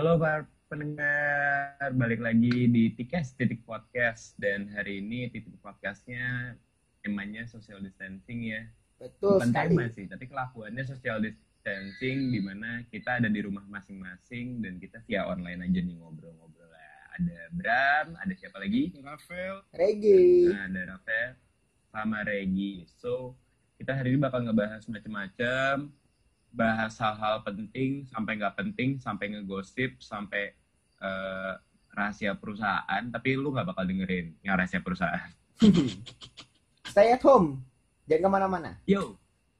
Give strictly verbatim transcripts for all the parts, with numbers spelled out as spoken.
Halo para pendengar, balik lagi di Tikes Titik Podcast. Dan hari ini Titik Podcastnya temanya social distancing ya. Betul Bukan sekali. tema sih, tapi kelakuannya social distancing di mana kita ada di rumah masing-masing dan kita via online aja nih ngobrol-ngobrol lah. Ada Bram, ada siapa lagi? Rafael. Regi. Nah, ada Rafael sama Regi. So, kita hari ini bakal ngebahas macam-macam, bahas hal-hal penting sampai nggak penting, sampai ngegosip, sampai uh, rahasia perusahaan, tapi lu nggak bakal dengerin yang rahasia perusahaan. Stay at home. Jangan kemana-mana. Yo.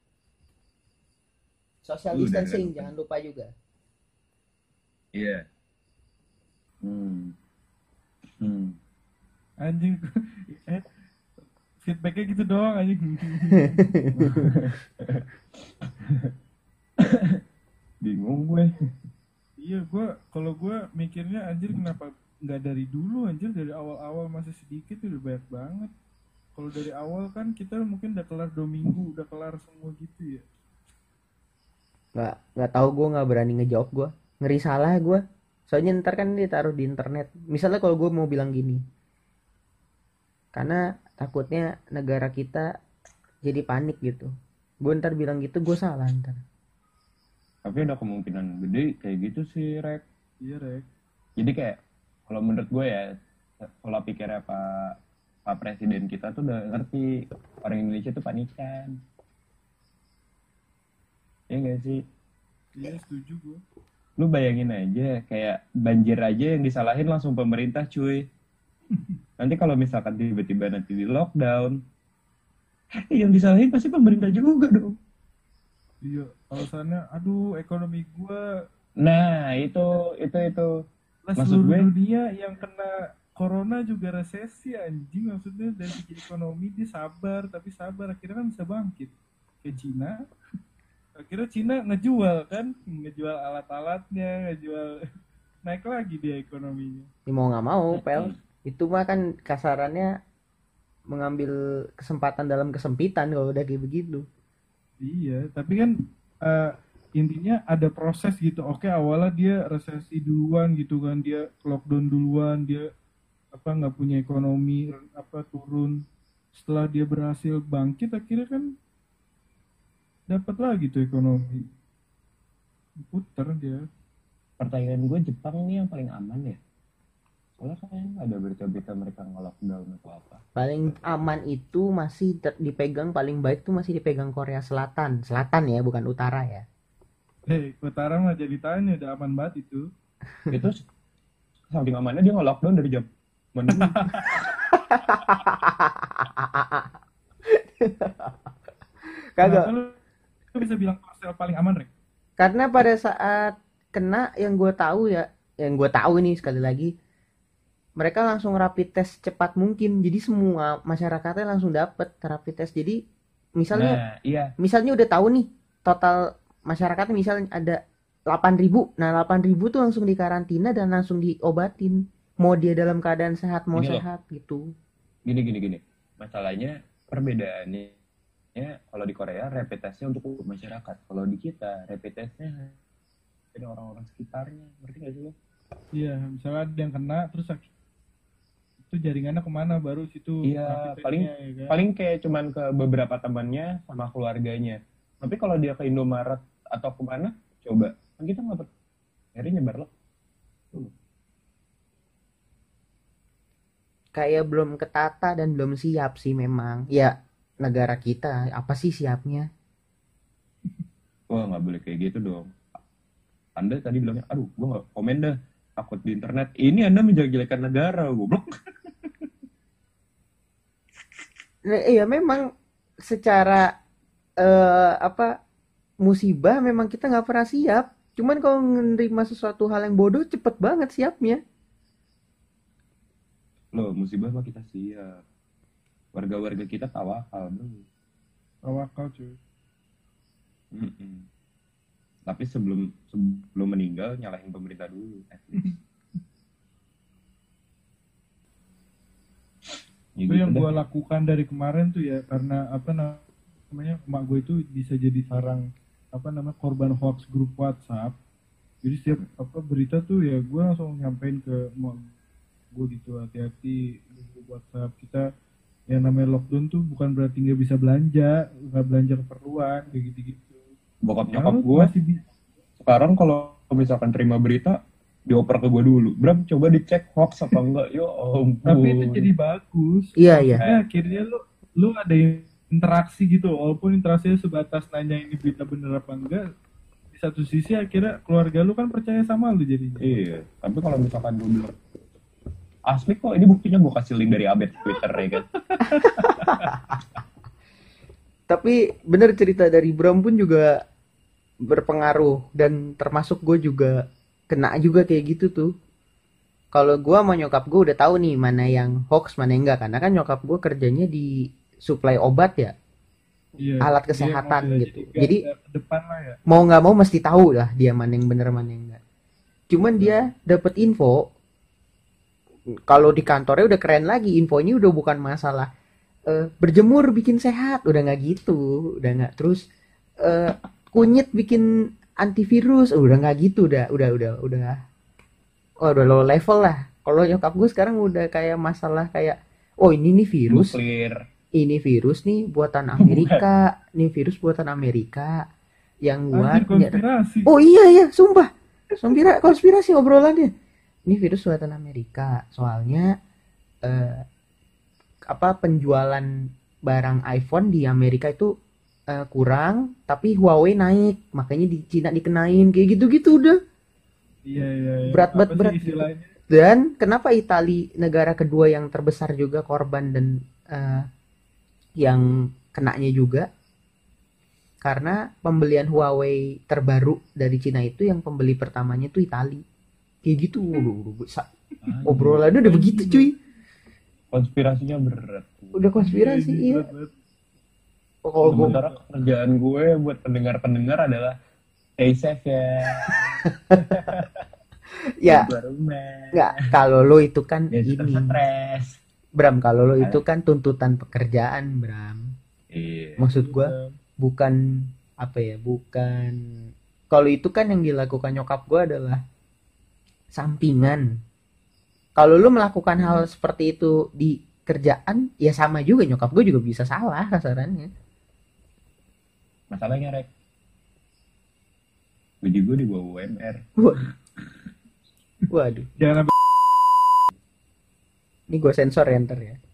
Social Lu udah distancing, dengerin. jangan lupa juga. Iya. Yeah. Hmm. Hmm. Anjing. eh, feedbacknya gitu doang anjing. Bingung gue. Iya, gue kalau gue mikirnya anjir kenapa nggak dari dulu anjir, dari awal-awal masih sedikit udah banyak banget. Kalau dari awal kan kita mungkin udah kelar dua minggu, udah kelar semua gitu ya. Nggak, nggak tahu gue nggak berani ngejawab gue. Ngeri salah gue. Soalnya ntar kan ditaruh di internet. Misalnya kalau gue mau bilang gini. Karena takutnya negara kita jadi panik gitu. Gue ntar bilang gitu gue salah ntar. Tapi ada kemungkinan gede kayak gitu sih, Rek. Iya, Rek. Jadi kayak kalau menurut gue ya, pola pikirnya Pak Pak Presiden kita tuh udah ngerti orang Indonesia tuh panikan. Iya nggak sih? Iya, setuju gue. Lu bayangin aja, kayak banjir aja yang disalahin langsung pemerintah, cuy. Nanti kalau misalkan tiba-tiba nanti di lockdown, yang disalahin pasti pemerintah juga dong. Iya, alasannya aduh ekonomi gue. Nah, itu, itu, itu. Lah Maksud seluruh gue, dunia yang kena corona juga resesi anjing, maksudnya dari segi ekonomi dia sabar, tapi sabar akhirnya kan bisa bangkit. Kayak Cina, akhirnya Cina ngejual kan, ngejual alat-alatnya, ngejual naik lagi dia ekonominya. Ini mau nggak mau, Mm-mm. Pel. Itu mah kan kasarannya mengambil kesempatan dalam kesempitan kalau udah kayak begitu. Iya, tapi kan uh, intinya ada proses gitu. Oke, awalnya dia resesi duluan gitu kan, dia lockdown duluan, dia apa nggak punya ekonomi apa turun. Setelah dia berhasil bangkit, akhirnya kan dapat lagi tuh ekonomi, puter dia. pertanyaan gue, Jepang nih yang paling aman ya? Soalnya kan ada berita-berita mereka nge-lockdown atau apa. Paling aman itu masih ter- dipegang, paling baik tuh masih dipegang Korea Selatan. Selatan ya, bukan utara ya. Hei, utara mah jadi tanya udah aman banget itu. Itu saking amannya dia nge-lockdown dari jam dulu. Kagak. Kenapa lu bisa bilang Korsel paling aman, Rek? Karena pada saat kena, yang gue tahu ya, yang gue tahu ini sekali lagi, mereka langsung rapid test cepat mungkin. Jadi semua masyarakatnya langsung dapat rapid test. Jadi misalnya Nah, iya. misalnya udah tahu nih total masyarakatnya misalnya ada delapan ribu. Nah, delapan ribu tuh langsung dikarantina dan langsung diobatin. Mau dia dalam keadaan sehat mau Gini loh. sehat gitu. Gini, gini, gini. Masalahnya perbedaannya, ya, kalau di Korea rapid testnya untuk masyarakat. Kalau di kita rapid testnya ada orang-orang sekitarnya. Ngerti gak sih lo? Iya, misalnya ada yang kena terus itu jaringannya kemana baru situ. Iya, paling ya kan? paling kayak cuman ke beberapa temannya sama keluarganya. Tapi kalau dia ke Indomaret atau kemana, coba kan kita nggak pernah nyari nyebar loh. Kayak belum ketata dan belum siap sih memang. Ya, negara kita apa sih siapnya? Wah, nggak boleh kayak gitu dong. Anda tadi bilangnya, aduh, gue nggak komen dah, takut di internet. Ini Anda menjelek-jelekan negara, goblok. Nah, iya memang secara eh, apa musibah memang kita nggak pernah siap. Cuman kalau menerima sesuatu hal yang bodoh cepet banget siapnya. Loh, musibah mah kita siap. Warga-warga kita tawakal, bro. Tawakal cuy. Mm-mm. Tapi sebelum sebelum meninggal nyalahin pemerintah dulu, at least. Ya Itu gitu yang dah. gue lakukan dari kemarin tuh ya, karena apa namanya emak gue itu bisa jadi sarang apa namanya korban hoax grup WhatsApp. Jadi setiap apa berita tuh ya gue langsung nyampein ke emak gue gitu, hati-hati di grup WhatsApp kita, yang namanya lockdown tuh bukan berarti nggak bisa belanja, nggak belanja keperluan kayak gitu-gitu. Bokap Ya nyokap lu gue masih bisa. sekarang kalau misalkan terima berita dioper ke gue dulu, Bram coba dicek hoax apa enggak. Yo ampun. Tapi itu jadi bagus. Iya, iya. Maksudnya akhirnya lu lu ada interaksi gitu, walaupun interaksinya sebatas nanya ini berita bener apa enggak. Di satu sisi akhirnya keluarga lu kan percaya sama lu jadinya. Iya, tapi kalau misalkan gue bilang asli kok, ini buktinya gue kasih link dari Abed Twitter ya kan. Tapi bener cerita dari Bram pun juga berpengaruh, dan termasuk gue juga kena juga kayak gitu tuh. Kalau gue sama nyokap gue udah tahu nih mana yang hoax mana yang enggak, karena kan nyokap gue kerjanya di suplai obat ya, Iya, alat dia kesehatan emang udah gitu. garda Jadi depan lah ya. mau nggak mau mesti tahu lah dia mana yang bener mana yang enggak. Cuman dia dapat info, kalau di kantornya udah keren lagi, infonya udah bukan masalah eh, berjemur bikin sehat, udah nggak gitu, udah nggak terus eh, kunyit bikin antivirus, udah nggak gitu, udah udah udah udah oh udah low level lah. Kalau nyokap gue sekarang udah kayak masalah kayak, oh ini nih virus, Nuklir. ini virus nih buatan Amerika, nih virus buatan Amerika yang Anjir, buat konspirasi. oh iya ya sumpah konspirasi konspirasi obrolannya, ini virus buatan Amerika soalnya eh, apa penjualan barang iPhone di Amerika itu eh, kurang, tapi Huawei naik, makanya di Cina dikenain kayak gitu-gitu udah. Iya iya. iya. Berat Apa banget, sih berat. istilahnya? Dan kenapa Itali negara kedua yang terbesar juga korban dan eh, yang kenanya juga? Karena pembelian Huawei terbaru dari Cina itu yang pembeli pertamanya itu Itali. Kayak gitu. Obrolannya udah begitu cuy. Konspirasinya berat. Udah konspirasi Iya, iya. berat banget. Oh, kalau gue Sementara kerjaan gue buat pendengar-pendengar adalah stay safe ya. ya Keluar rumah. nggak, kalau lo itu kan Ya suka ini stres. Bram, kalau lo itu kan tuntutan pekerjaan Bram. Iya. Maksud gue bukan apa ya, bukan, kalau itu kan yang dilakukan nyokap gue adalah sampingan. Kalau lu melakukan hal seperti itu di kerjaan ya sama juga, nyokap gue juga bisa salah kasarannya. Masalahnya Rek, gaji gue di bawah U M R. Waduh. Waduh, Jangan sampai ini gue sensor ya ntar ya.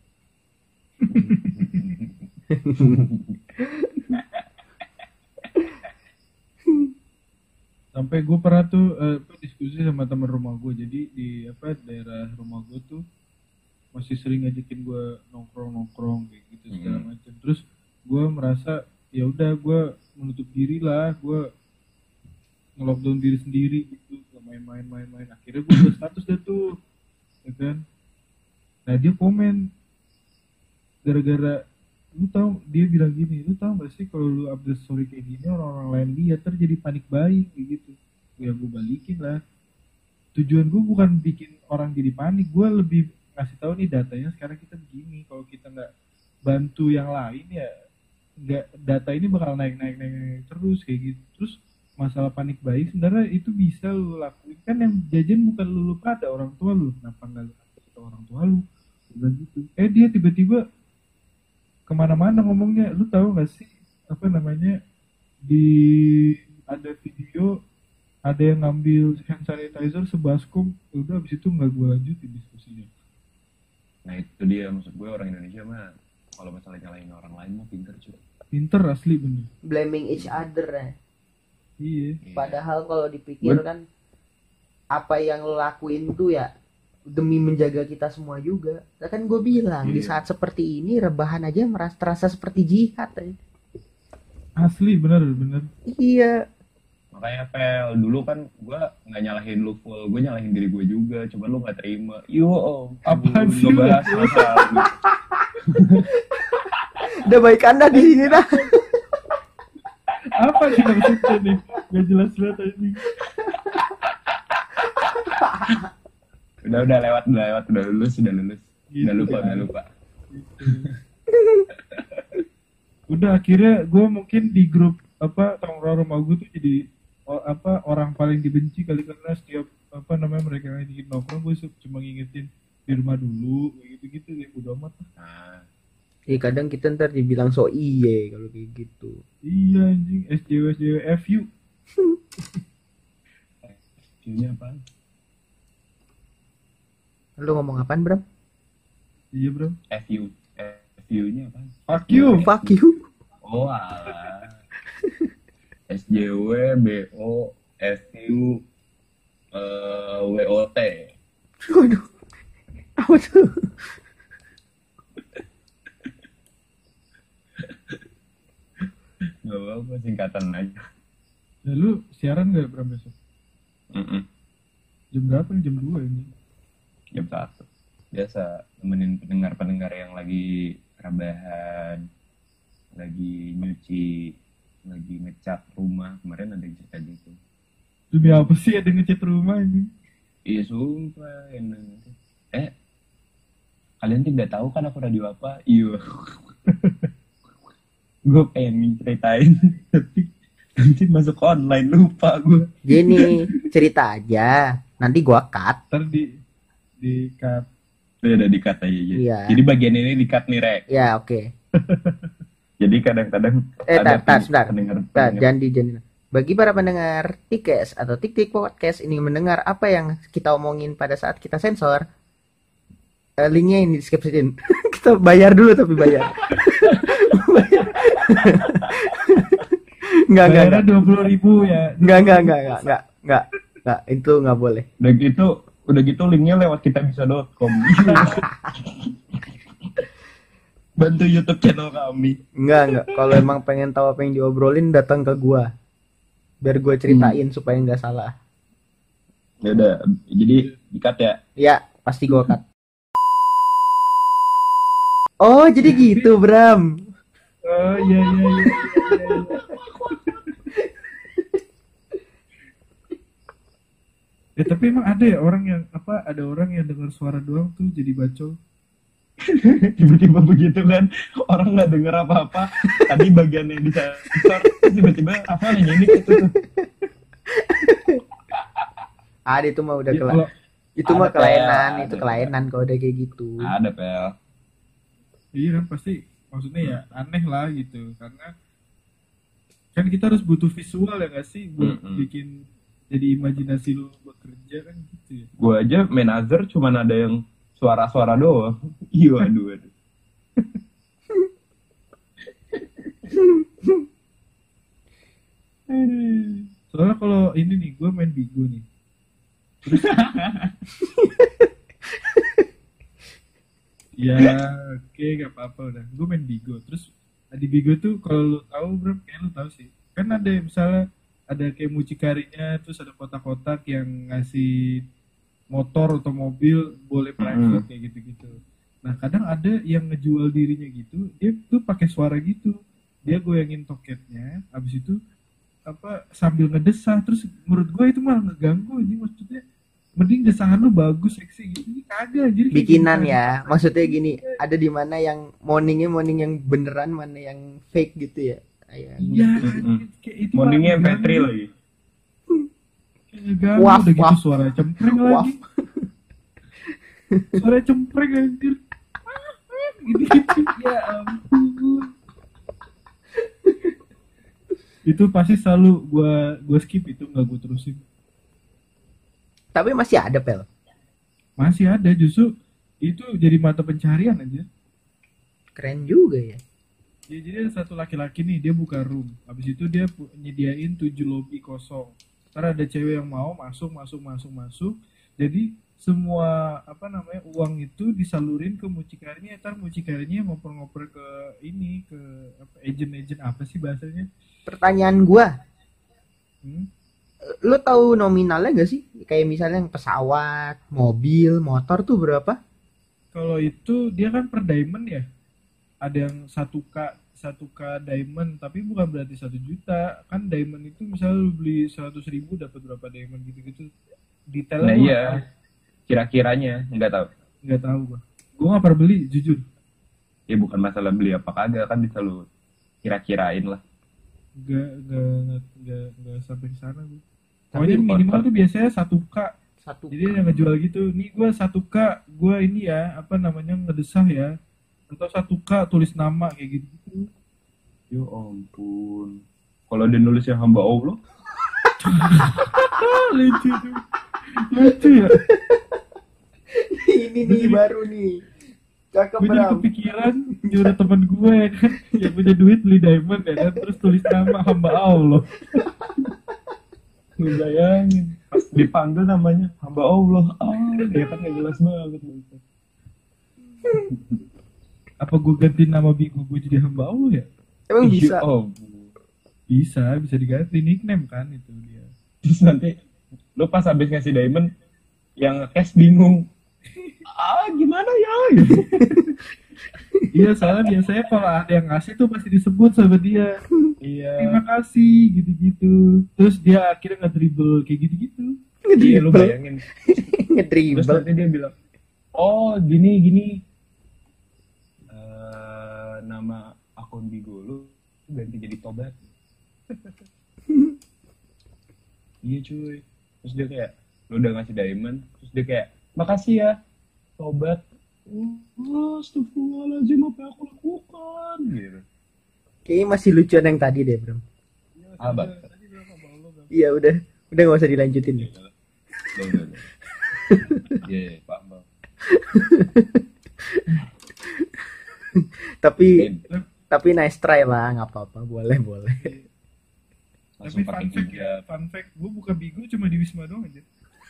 sampai gue pernah tuh eh, tuh diskusi sama teman rumah gue. Jadi di apa daerah rumah gue tuh masih sering ngajakin gue nongkrong nongkrong kayak gitu segala Hmm. macam. Terus gue merasa ya udah gue menutup diri lah, gue nge-lockdown diri sendiri gitu, gak main-main main-main. Akhirnya gue buat status dah tuh, ya kan. Nah dia komen gara-gara, lu tahu, dia bilang gini, lu tahu gak sih kalau lu update story kayak gini orang-orang lain lihat terjadi panik buying kayak gitu. Ya gue balikin lah. Tujuan gue bukan bikin orang jadi panik, gue lebih ngasih tahu nih datanya sekarang kita begini. Kalau kita nggak bantu yang lain ya nggak, data ini bakal naik naik naik, naik terus kayak gitu. Terus masalah panik buying sebenarnya itu bisa lu lakuin, kan yang jajan bukan lu, lu pada orang tua lu, kenapa nggak lu kasih ke orang tua lu? Bilang gitu. Eh dia tiba-tiba kemana-mana ngomongnya. Lu tahu nggak sih apa namanya, di ada video ada yang ngambil hand sanitizer sebaskom. Udah abis itu nggak gue lanjutin diskusinya. Nah itu dia, maksud gue orang Indonesia mah kalau masalah nyalahin orang lain mah pinter cuy. Pinter asli bener. Blaming each other ya. Iya. Iya. Padahal kalau dipikir kan apa yang lo lakuin tuh ya demi menjaga kita semua juga. Nah, kan gue bilang di Iya. saat seperti ini rebahan aja merasa terasa seperti jihad aja. Asli bener bener. Iya. Makanya Pel, dulu kan gue nggak nyalahin lu full, gue nyalahin diri gue juga, cuman lu nggak terima. Yo, oh, Apaan sih lu? bahas masalah lu. Udah baik anda di sini dah. Apa sih maksudnya nih? Gak jelas banget anjing. Udah udah lewat, udah lewat, udah lulus, udah lulus, Gitu udah lupa, ya. udah lupa. Udah akhirnya gue mungkin di grup apa tongkrong rumah gue tuh jadi o- apa orang paling dibenci kali karena setiap apa namanya mereka ngajakin nongkrong gue cuma ngingetin di rumah dulu kayak gitu-gitu ya udah amat. Nah, Eh kadang kita ntar dibilang so iye kalau kayak gitu. Iya anjing S J W S J W F U. view-nya apa? Lu ngomong apaan, Bram? Iya bro. F U. F U-nya apa? Fuck you. Fuck you. Oh, alah. S J W, B O, F U, eh, W O T. Waduh. Apa tuh? Gak apa-apa, singkatan aja. Ya lu siaran gak Bram besok? Mm-mm. Jam berapa nih? Jam dua ini. Jam satu. Biasa nemenin pendengar-pendengar yang lagi rebahan, lagi nyuci, lagi ngecat rumah. Kemarin ada yang cerita gitu. Demi apa sih ada ngecat rumah ini? Iya sumpah. Enak. Eh, kalian tidak tahu kan aku radio apa? Iya. Gue pengen ceritain, tapi nanti masuk online lupa gue. Gini, cerita aja. Nanti gua cut. Ntar di di cut. Udah udah di-cut aja. Jadi. Iya. Jadi bagian ini di-cut nih, Rek. Ya, oke. Jadi kadang-kadang Eh, tar, tar, pen- sebentar. pendengar, Nah, pendengar jangan di jangan. Bagi para pendengar Tikes atau Tik Tik Podcast ini mendengar apa yang kita omongin pada saat kita sensor, eh, linknya ini di description. Kita bayar dulu tapi bayar. Bayar. Enggak, enggak, Bayarnya enggak. dua puluh ribu ya. Enggak, enggak, enggak, enggak, enggak, enggak, enggak. Itu enggak boleh. udah gitu udah gitu linknya lewat kitabisa dot com. Bantu YouTube channel kami. Enggak, enggak. Kalau emang pengen tahu apa yang diobrolin, datang ke gua. Biar gua ceritain supaya enggak salah. Ya udah, jadi di-cut ya. Ya, pasti gua cut. Oh, jadi gitu, Bram. Oh iya iya iya. iya, iya. Ya tapi emang ada ya orang yang apa ada orang yang dengar suara doang tuh jadi bacol. Tiba-tiba begitu kan, orang nggak denger apa-apa. Tadi bagian yang disensor, terus tiba-tiba apa nanya ini gitu tuh. Ah, itu mah udah Ya, kela kalau itu mah Ada, kelainan, ada. itu kelainan kalau udah kayak gitu. Ada pel. iya kan pasti maksudnya ya aneh lah gitu karena kan kita harus butuh visual ya nggak sih buat Mm-mm. bikin jadi imajinasi lu buat kerja kan gitu ya. Gue aja main Azure cuman ada yang suara-suara doang. Iya, aduh, aduh. Soalnya kalau ini nih gue main Bigo nih. Terus ya oke gak apa-apa udah. Gue main Bigo. Terus di Bigo tuh kalau lu tahu bro, kayak lu tahu sih. Kan ada yang misalnya ada kayak mucikarinya, terus ada kotak-kotak yang ngasih motor atau mobil boleh private Mm. kayak gitu-gitu. Nah kadang ada yang ngejual dirinya gitu, dia tuh pakai suara gitu. Dia goyangin toketnya, habis itu apa sambil ngedesah, terus menurut gue itu malah ngeganggu ini maksudnya. Mending desahan lu bagus seksi gitu, ini kagak jadi kayak Bikinan gitu. ya. Maksudnya gini, ada di mana yang morningnya morning yang beneran, mana yang fake gitu ya. Kayak Iya, Mm-mm. kayak itu Morningnya malah M P tiga ngeganggu. lagi. Kayak ngeganggu, Waf, udah gitu waf. suara cempreng Waf. lagi. Suara cempreng anjir. Gitu-gitu. Ya ampun. Itu pasti selalu gua gua skip itu nggak gua terusin. Tapi masih ada, Pel. Masih ada justru itu jadi mata pencarian aja. Keren juga ya. Ya, jadi ada satu laki-laki nih dia buka room. Habis itu dia pu- nyediain tujuh lobby kosong. Ntar ada cewek yang mau masuk masuk masuk masuk. Jadi semua apa namanya uang itu disalurin ke mucikarinya. Ntar mucikarinya ngoper-ngoper ke ini ke apa agent-agent apa sih bahasanya? Pertanyaan gua, Hmm? lu tahu nominalnya gak sih? Kayak misalnya yang pesawat, mobil, motor tuh berapa? Kalau itu dia kan per diamond ya. Ada yang satu k satu k diamond tapi bukan berarti satu juta. Kan diamond itu misalnya lu beli seratus ribu dapat berapa diamond gitu-gitu. Detailnya Nah gua iya, nggak tahu. kira-kiranya nggak tahu. Nggak tahu gua. Gua nggak pernah beli jujur. Ya bukan masalah beli apa kagak, kan bisa lu kira-kirain lah. Nggak nggak nggak nggak nggak sampai ke sana gue. Tapi Pokoknya minimal order tuh biasanya satu k. satu Jadi yang ngejual gitu, nih gue satu k, gue ini ya apa namanya ngedesah ya, atau satu k tulis nama kayak gitu gitu. ya ampun. Kalau dia nulisnya hamba Allah, Ah, lucu tuh, lucu ya. ini nih baru nih. Cakep Gue jadi Bram. kepikiran nyuruh temen gue ya kan, yang punya duit beli diamond ya kan, terus tulis nama hamba Allah. lu bayangin pas dipanggil namanya hamba Allah, ah dia kan nggak jelas banget. Apa gue ganti nama bigo gue jadi hamba Allah ya? Emang Ya bisa. ampun. Bisa, bisa diganti nickname kan itu dia. Terus nanti lu pas habis ngasih diamond, yang cash bingung, ah gimana ya gitu. Iya, soalnya biasanya kalau ada yang ngasih tuh pasti disebut sama dia. Terima Iya. kasih gitu-gitu. Terus dia akhirnya nge-dribble kayak gitu-gitu. Iya lu Ngedribble. bayangin. Terus Ngedribble. nanti dia bilang, oh gini gini, Eh, nama akun Bigo lu ganti jadi Tobat. Iya cuy. Terus dia kayak, lu udah ngasih diamond, terus dia kayak, makasih ya Tobat. Oh, astagfirullahaladzim, apa yang aku lakukan gitu. Kayaknya masih lucuan yang tadi deh, Bram. Ah, Bang. Iya, udah. Udah nggak usah dilanjutin. Udah, udah, udah, udah. Iya, iya, paham bang. Tapi Oke, tapi nice try lah, nggak apa-apa. Boleh, boleh. Tapi langsung fun pakai fact, tiga. fun fact, gue buka bigo cuma di Wisma doang aja.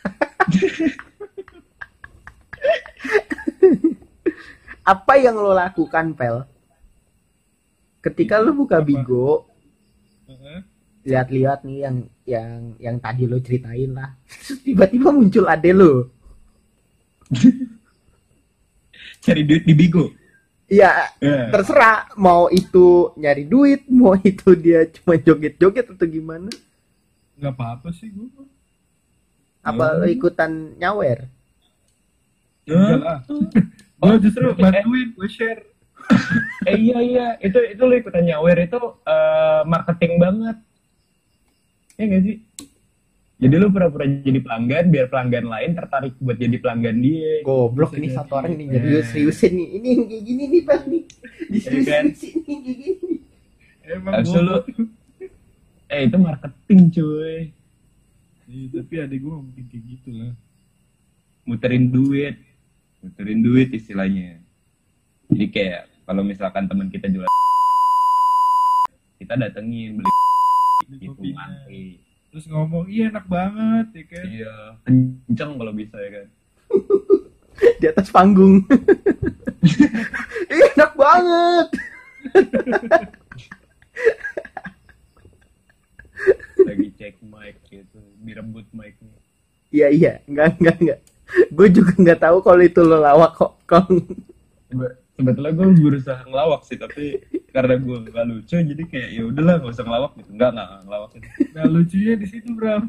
Apa yang lo lakukan, Pel? Ketika lo buka Apa? Bigo, Heeh. lihat-lihat nih yang yang yang tadi lo ceritain lah. Terus tiba-tiba muncul ade lo. Cari duit di Bigo. Ya, Ya. terserah mau itu nyari duit, mau itu dia cuma joget-joget atau gimana. Nggak apa-apa sih gue. Apa lo Hmm. ikutan nyawer? Enggak lah. Oh, Gue justru eh, bantuin, gue share. Eh iya iya, itu itu lu ikutan nyawer itu eh, marketing banget. Ya nggak sih? Jadi lu pura-pura jadi pelanggan biar pelanggan lain tertarik buat jadi pelanggan dia. Goblok Bisa ini jadi. satu orang nih Eh. jadi seriusin nih. Ini yang kayak gini nih, Pel nih. Diseriusin nih kayak gini. Emang Harus gue. lu, eh itu marketing cuy. Iya, tapi adik gue mungkin kayak gitu lah. Muterin duit, muterin duit istilahnya. Jadi kayak kalau misalkan teman kita jual, kita datengin beli Beli gitu kopinya. mantri. Terus ngomong, iya enak banget ya kan. Iya, kenceng kalau bisa ya kan. Di atas panggung. Ih, enak banget. Lagi cek mic gitu, direbut mic-nya. Iya iya, enggak enggak enggak. Gue juga nggak tahu kalau itu lo lawak kok. Kong. Sebe- Sebetulnya gue berusaha ngelawak sih, tapi karena gue gak lucu, jadi kayak ya udahlah gak usah ngelawak gitu. Enggak, enggak, enggak ngelawak itu. Nah lucunya di situ Bram.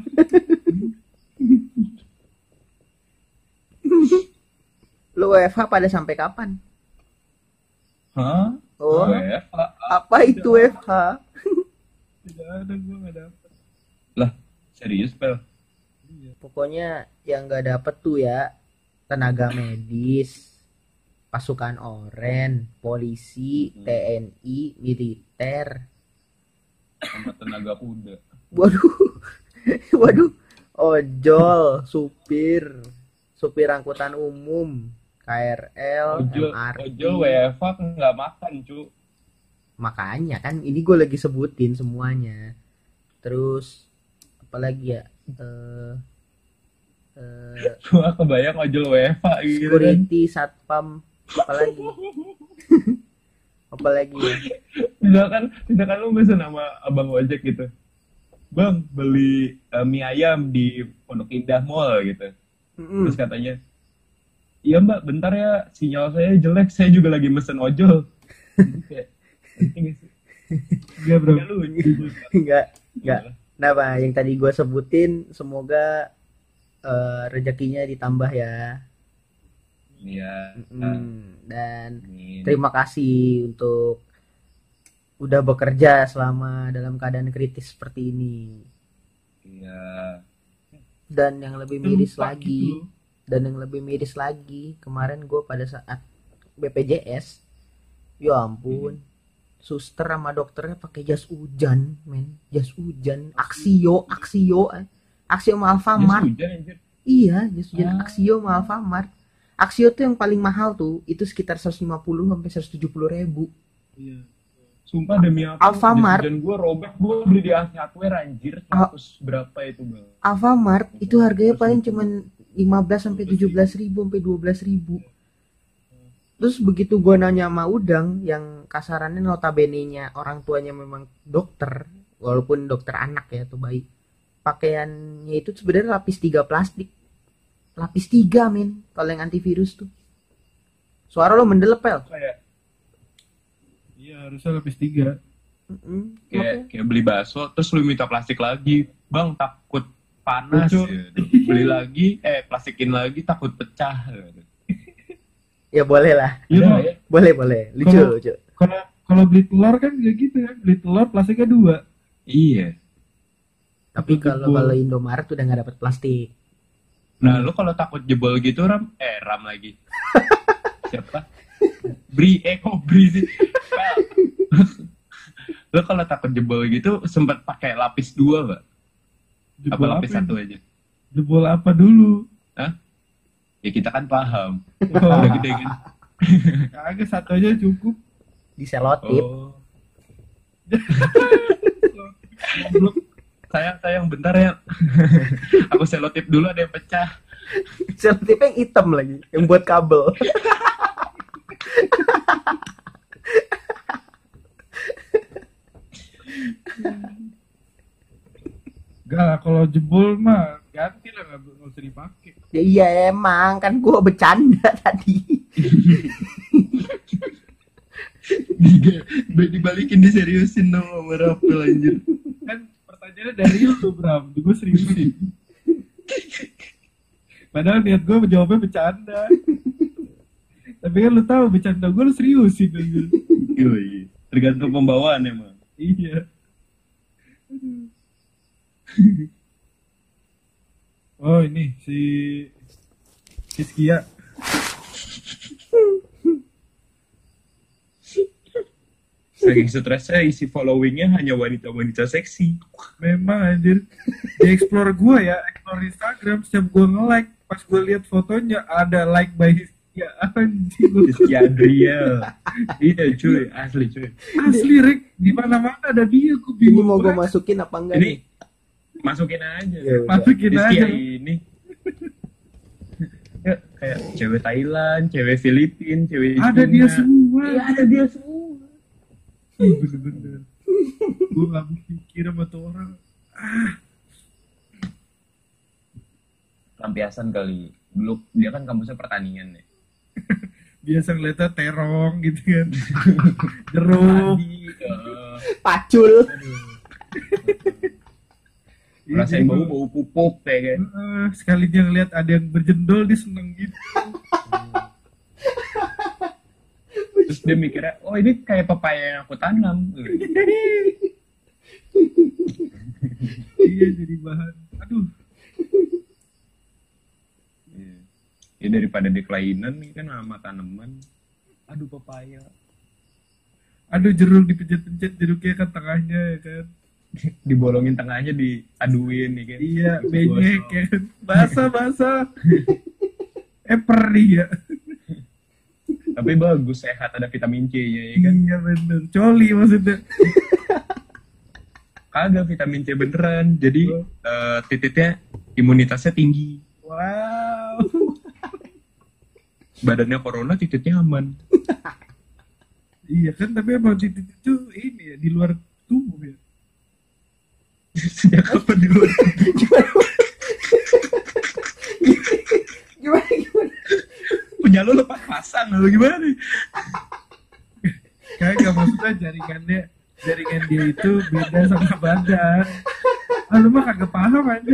Lo W F H pada sampai kapan? Hah? Oh, W F H? apa itu W F H? Tidak ada, gue nggak dapet. Lah, serius, Pel? Pokoknya yang nggak dapet tuh ya tenaga medis, pasukan oren, polisi, Hmm. T N I, militer. Sama tenaga kuda. Waduh, waduh, ojol, supir, supir angkutan umum, K R L, Ojol, M R T. ojol W F H nggak makan, cu. Makanya kan ini gue lagi sebutin semuanya. Terus apalagi ya? Eh, eh, Gua kebayang ojol W F H gitu kan. security, satpam, apalagi? Apalagi ya? Misalkan, misalkan lu pesen sama abang ojek gitu. Bang, beli eh, mie ayam di Pondok Indah Mall gitu. Mm-mm. Terus katanya, iya mbak, bentar ya, sinyal saya jelek, saya juga lagi mesen ojol. Jadi kayak, ngerti nggak sih? Enggak Bram. Nggak lucu. Enggak, enggak. Nah, Pak, yang tadi gue sebutin semoga eh, rezekinya ditambah ya. Iya. Mm-mm. Dan Amin. terima kasih untuk udah bekerja selama dalam keadaan kritis seperti ini. Iya. Dan yang lebih Itu miris lupa lagi, gitu. dan yang lebih miris lagi, kemarin gue pada saat B P J S, ya ampun, suster sama dokternya pakai jas hujan, men, jas hujan, Aksio, Aksio, eh. Aksio sama Ya Alfamart. hujan anjir. Iya, jas hujan Ah. Aksio sama Alfamart. Aksio tuh yang paling mahal tuh, itu sekitar seratus lima puluh sampai seratus tujuh puluh ribu. Iya. Sumpah demi apa? Alfamart. Dan gue robek, gue beli di Asia Hardware anjir. seratus berapa itu bang? Alfamart itu harganya paling cuman lima belas sampai tujuh belas ribu sampai dua belas ribu. Terus begitu gue nanya sama Udang yang kasarannya notabene-nya orang tuanya memang dokter, walaupun dokter anak ya atau bayi, pakaiannya itu sebenarnya lapis tiga plastik, lapis tiga men, kalau yang antivirus tuh. Suara lo mendelep pel. Kayak Iya, harusnya lapis tiga. Mm-mm, kayak makanya. kayak beli bakso terus lu minta plastik lagi, bang takut panas. Bocor. Gitu. Beli lagi, eh plastikin lagi takut pecah. Gitu. Ya boleh lah, Iya, Ada no. nggak ya? boleh boleh, lucu Kalau- lucu. Kalau kalau beli telur kan kayak gitu kan, beli telur plastiknya dua. Iya. Tapi kalau Jebol. kalau Indomaret udah nggak dapet plastik. Nah lu kalau takut jebol gitu ram, eh ram lagi. Siapa? Bri, eh kok Bri sih? Pel. Lu kalau takut jebol gitu sempat pakai lapis dua gak? Apa Jebol lapis apa satu ini? aja? Jebol apa dulu? Ya kita kan paham. Oh, Udah gede kan? kagak, satu aja cukup. Di selotip. Oh. Goblok. Sayang, sayang, bentar ya. Aku selotip dulu, ada yang pecah. Selotipnya yang hitam lagi, yang buat kabel. Enggak lah, kalau jebol mah ganti lah, nggak nggak usah dipakai. Ya iya emang, kan gua bercanda tadi. Dibalikin, diseriusin dong sama Rapel anjir. Kan pertanyaannya dari lu Bram, gue seriusin. Padahal niat gue jawabnya bercanda. Tapi kan lu tahu bercanda gue lu seriusin anjir. Yoi. Tergantung pembawaan emang. Iya. Oh ini si Kiskia. Saking stresnya isi followingnya hanya wanita-wanita seksi. Memang anjir. Di explore gue ya, explore Instagram, setiap gue nge-like, pas gue lihat fotonya ada like by Hiskia, anjir. Rizky Adriel. Iya cuy, asli cuy. Asli Rick, di mana-mana ada dia, gue Ini bingung. mau gua banget. masukin apa enggak Ini nih? masukin aja. Ya udah. Masukin Rizky aja. ini. Ya, kayak cewek Thailand, cewek Filipin, cewek Ada Cina. dia semua. Iya, ada dia semua. Ih, bener-bener. Gue gak mikir sama tuh orang. Lampiasan kali. Dulu dia kan kampusnya pertanian ya. Biasa ngeliatnya terong gitu kan. Jeruk. Tadi, eh, Pacul. rasain bau bau pupuk ya kan. Eh, sekali dia ngeliat ada yang berjendol, dia seneng gitu. Terus dia mikirnya, oh ini kayak pepaya yang aku tanam. Iya, jadi bahan. Aduh. Iya. Ya daripada di kelainan nih kan sama tanaman. Aduh pepaya. Aduh, jeruk dipencet-pencet, jeruknya kan tengahnya ya kan. Dibolongin tengahnya, diaduin nih kan. Iya, Terus benyek gosok. kan. Basah-basah. Eh, perih ya. Tapi bagus, sehat, ada vitamin C nya ya kan. Iya bener. Coli maksudnya. Kagak vitamin C beneran. Jadi Oh. eh, titiknya imunitasnya tinggi. Wow. Badannya corona, titiknya aman. Iya kan, tapi emang titik itu ini ya, di luar tubuh ya. Sejak kapan di luar? Gimana gimana? Punya lo lepas pasang lo gimana nih? Kagak, maksudnya jaringannya, jaringan dia itu beda sama badan. Ah, lu mah kagak paham anjir.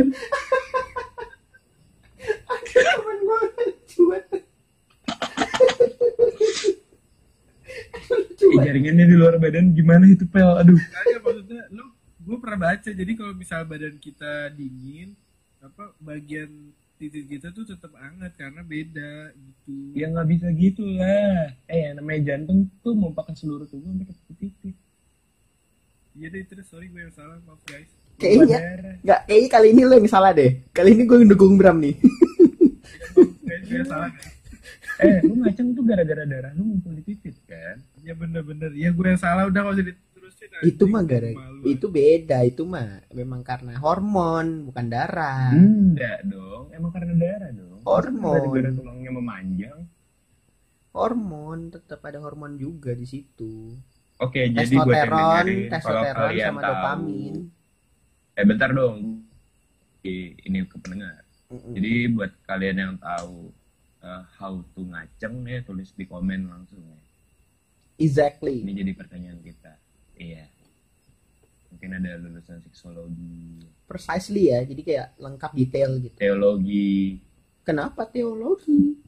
Temen gua lucu banget. Lucu Eh, banget. jaringannya di luar badan gimana itu pel? Aduh. Kayaknya maksudnya lu, gue pernah baca, jadi kalau misal badan kita dingin, apa bagian titik kita tuh tetap hangat karena beda gitu. Ya nggak bisa gitu lah. Eh yang namanya jantung tuh mau pakai seluruh tubuh sampai ke titik. Iya deh, terus sorry gue yang salah, maaf guys. Kayaknya nggak, kayaknya kali ini lo yang salah deh. Kali ini gue yang dukung Bram nih. Kayaknya gue yang salah guys. Eh lu ngaceng tuh gara-gara darah lu ngumpul di titik kan? Iya bener-bener, iya gue yang salah, udah gak usah diterusin. Itu mah anjing. gara, Malu. itu beda, itu mah memang karena hormon, bukan darah. Enggak dong, emang karena darah dong. Hormon. Gara-gara tulangnya memanjang. Hormon, tetap ada hormon juga di situ. Oke, jadi buat yang Testosteron, dengerin, kalau testosteron kalian sama tahu, dopamin. eh bentar dong, I- ini ke pendengar. Mm-mm. Jadi buat kalian yang tahu uh, how to ngaceng ya, tulis di komen langsung ya. Exactly. Ini jadi pertanyaan kita. Iya. Mungkin ada lulusan seksologi, Precisely ya, jadi kayak lengkap detail gitu. teologi. Kenapa teologi?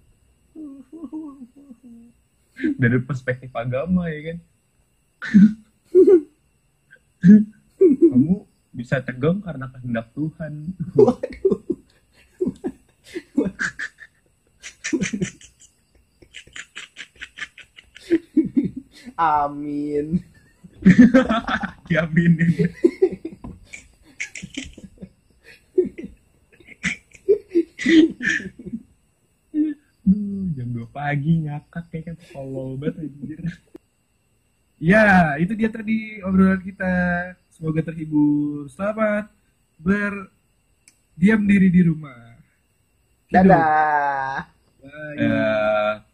Dari perspektif agama ya kan. Kamu bisa tegang karena kehendak Tuhan. Waduh. Amin. Diaminin. Duh, jam dua pagi ngakak kayak kan tolol banget anjir. Ya, itu dia tadi obrolan kita. Semoga terhibur. Selamat berdiam diri di rumah. Hidup. Dadah. Bye. Eh,